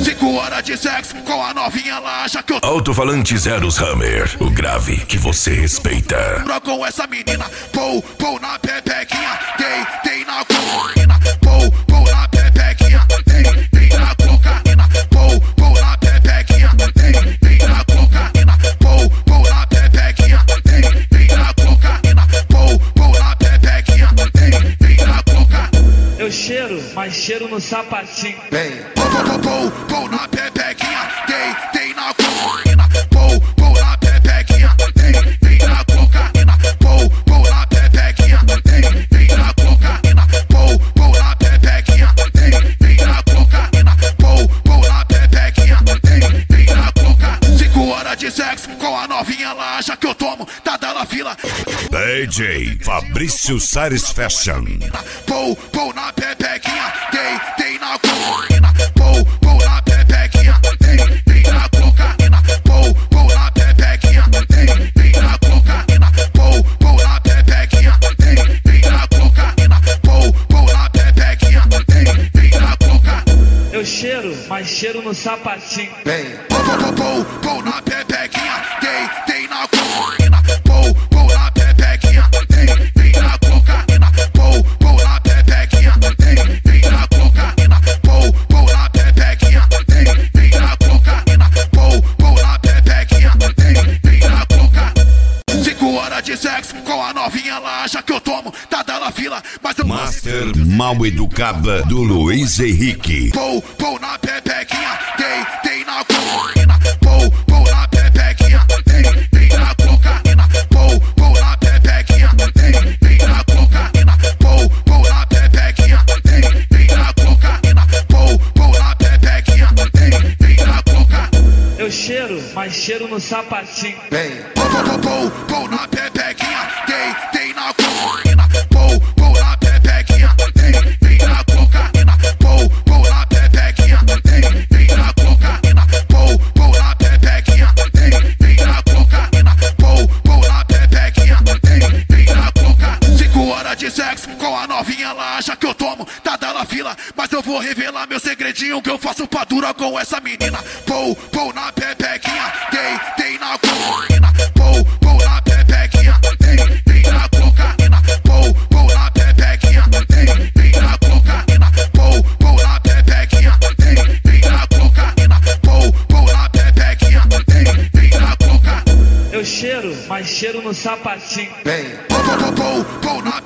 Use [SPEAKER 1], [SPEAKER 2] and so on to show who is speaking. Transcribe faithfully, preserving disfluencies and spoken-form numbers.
[SPEAKER 1] Cinco horas de sexo com a novinha lá, já que eu
[SPEAKER 2] Alto-falante Zeros Hammer, o grave que você respeita.
[SPEAKER 1] com essa menina, pou, pou na pepequinha, dei, dei na cocaína, pou, pou na pepequinha, dei, dei na cocaína, pou, pou na pepequinha, dei, dei na cocaína, pou, pou na pepequinha, dei, dei na cocaína, pou, pou na pepequinha, dei, dei na cocaína.
[SPEAKER 3] Eu cheiro, mas cheiro no sapatinho.
[SPEAKER 1] Vem, pou, pou, pou, pou na pepequinha, dei, dei na cocaína, pou, pou na pepequinha, dei, dei na cocaína, pou, pou na pepequinha, dei, dei na cocaína, pou, pou na pepequinha, dei, dei na cocaína, pou, pou na pepequinha, dei, dei na cocaína. Cinco horas de sexo com a novinha lá, já que eu tomo, tá dando fila.
[SPEAKER 2] D J Fabrício Sares Fashion.
[SPEAKER 1] Pou, pou na pepequinha, dei, dei na cocaína, pou, pou na pepequinha, dei, dei na cocaína, pou, pou na pepequinha, dei, dei na cocaína, pou, pou na pepequinha, dei, dei na cocaína, pou, pou na pepequinha, dei, dei na cocaína.
[SPEAKER 3] Eu cheiro, mas cheiro no sapatinho.
[SPEAKER 1] Vem, pou, pou, pou, pou na pepequinha, dei, dei na cocaína, pou, pou na pepequinha, dei, dei na cocaína, pou, pou na pepequinha, dei, dei na cocaína, pou, pou na pepequinha, dei, dei na cocaína, pou, pou na pepequinha, dei, dei na cocaína. Cinco horas de sexo com a novinha lá, já que eu tomo, tá dando fila, mas eu
[SPEAKER 2] Master Mal Educada do Luiz Henrique.
[SPEAKER 1] pou, pou na pepequinha, dei, dei na cocaína, pou, pou na pepequinha, dei, dei na cocaína, pou, pou na pepequinha, dei, dei na cocaína, pou, pou na pepequinha, dei, dei na cocaína, pou, pou na pepequinha, dei, dei na cocaína.
[SPEAKER 3] Eu cheiro, mas cheiro no sapatinho.
[SPEAKER 1] Vem, pou, pou, pou, pou, pou na pepequinha, dei, dei na cocaína, pou, pou na pepequinha, dei, dei na cocaína, pou, pou na pepequinha, dei, dei na cocaína, pou, pou na pepequinha, dei, dei na cocaína, pou, pou na pepequinha, dei, dei na cocaína. Cinco horas de sexo com a novinha lá, já que eu tomo, tá dando fila, mas eu vou revelar meu segredinho que eu faço pra dura com essa menina. Pou, pou na pepequinha, dei, dei na cocaína, pou, pou na pepequinha, dei, dei na cocaína, pou, pou na pepequinha, dei, dei na cocaína, pou, pou na pepequinha, dei, dei na cocaína, pou, pou na pepequinha, dei, dei na cocaína.
[SPEAKER 3] Eu cheiro, mas cheiro no sapatinho.
[SPEAKER 1] Vem, pou, pou, pou, pou, pou na